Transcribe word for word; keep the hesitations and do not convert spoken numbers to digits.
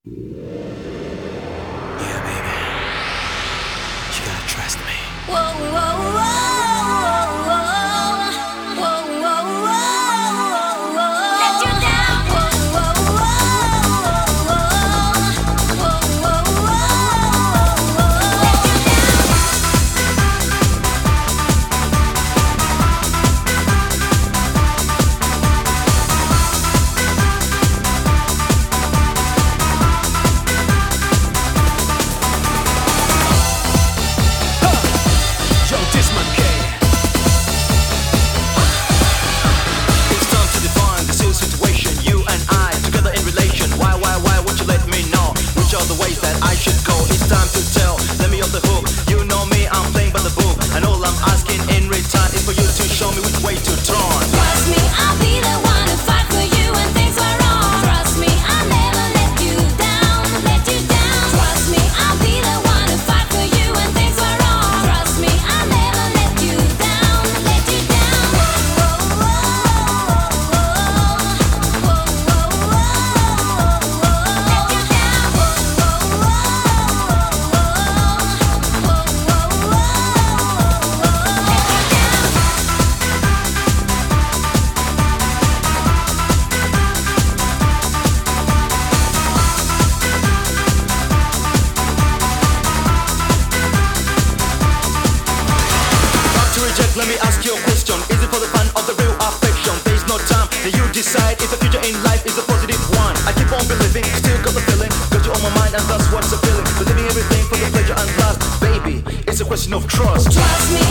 Yeah, baby. You gotta trust me. Whoa, whoa, whoa, whoa, whoa, whoa, whoa, whoa, whoa. Let you down. Whoa, whoa, whoa, whoa, whoa, whoa, whoa, whoa. Let you Let me ask you a question. Is it for the fun of the real affection? There's no time, then you decide if the future in life is a positive one. I keep on believing, still got the feeling, got you on my mind and that's what's appealing. Believing everything for the pleasure and lust. Baby, it's a question of trust. trust me.